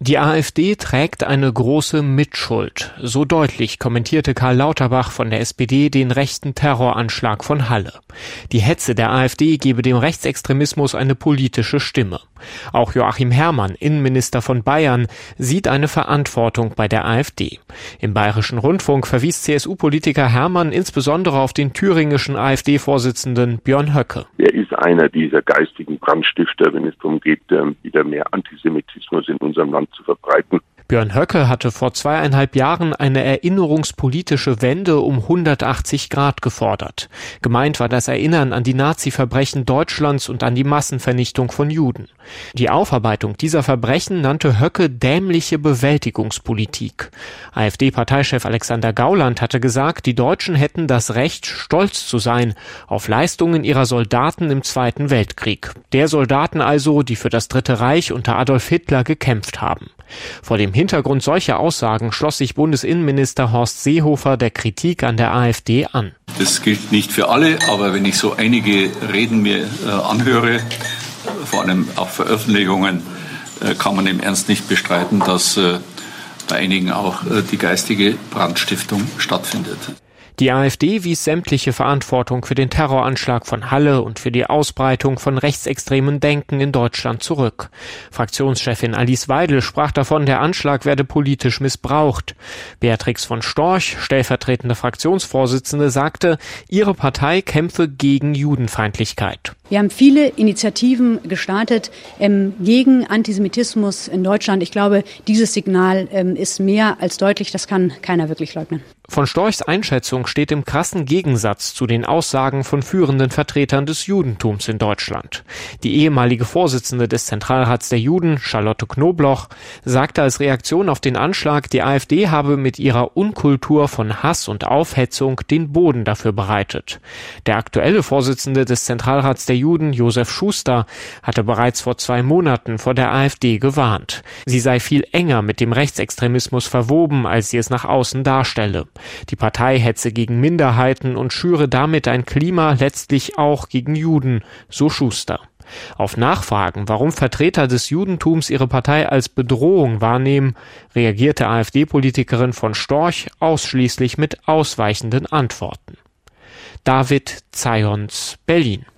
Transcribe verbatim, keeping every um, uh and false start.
Die AfD trägt eine große Mitschuld. So deutlich kommentierte Karl Lauterbach von der S P D den rechten Terroranschlag von Halle. Die Hetze der AfD gebe dem Rechtsextremismus eine politische Stimme. Auch Joachim Herrmann, Innenminister von Bayern, sieht eine Verantwortung bei der AfD. Im Bayerischen Rundfunk verwies C S U-Politiker Herrmann insbesondere auf den thüringischen AfD-Vorsitzenden Björn Höcke. Er ist einer dieser geistigen Brandstifter, wenn es darum geht, wieder mehr Antisemitismus in unserem Land zu verbreiten. Björn Höcke hatte vor zweieinhalb Jahren eine erinnerungspolitische Wende um hundertachtzig Grad gefordert. Gemeint war das Erinnern an die Nazi-Verbrechen Deutschlands und an die Massenvernichtung von Juden. Die Aufarbeitung dieser Verbrechen nannte Höcke dämliche Bewältigungspolitik. AfD-Parteichef Alexander Gauland hatte gesagt, die Deutschen hätten das Recht, stolz zu sein auf Leistungen ihrer Soldaten im Zweiten Weltkrieg. Der Soldaten also, die für das Dritte Reich unter Adolf Hitler gekämpft haben. Vor dem Hintergrund solcher Aussagen schloss sich Bundesinnenminister Horst Seehofer der Kritik an der AfD an. Das gilt nicht für alle, aber wenn ich so einige Reden mir äh, anhöre, vor allem auch Veröffentlichungen, äh, kann man im Ernst nicht bestreiten, dass äh, bei einigen auch äh, die geistige Brandstiftung stattfindet. Die AfD wies sämtliche Verantwortung für den Terroranschlag von Halle und für die Ausbreitung von rechtsextremen Denken in Deutschland zurück. Fraktionschefin Alice Weidel sprach davon, der Anschlag werde politisch missbraucht. Beatrix von Storch, stellvertretende Fraktionsvorsitzende, sagte, ihre Partei kämpfe gegen Judenfeindlichkeit. Wir haben viele Initiativen gestartet ähm, gegen Antisemitismus in Deutschland. Ich glaube, dieses Signal ähm, ist mehr als deutlich. Das kann keiner wirklich leugnen. Von Storchs Einschätzung steht im krassen Gegensatz zu den Aussagen von führenden Vertretern des Judentums in Deutschland. Die ehemalige Vorsitzende des Zentralrats der Juden, Charlotte Knobloch, sagte als Reaktion auf den Anschlag, die AfD habe mit ihrer Unkultur von Hass und Aufhetzung den Boden dafür bereitet. Der aktuelle Vorsitzende des Zentralrats der Juden, Josef Schuster, hatte bereits vor zwei Monaten vor der AfD gewarnt. Sie sei viel enger mit dem Rechtsextremismus verwoben, als sie es nach außen darstelle. Die Partei hetze gegen Minderheiten und schüre damit ein Klima letztlich auch gegen Juden, so Schuster. Auf Nachfragen, warum Vertreter des Judentums ihre Partei als Bedrohung wahrnehmen, reagierte AfD-Politikerin von Storch ausschließlich mit ausweichenden Antworten. David Zayons, Berlin.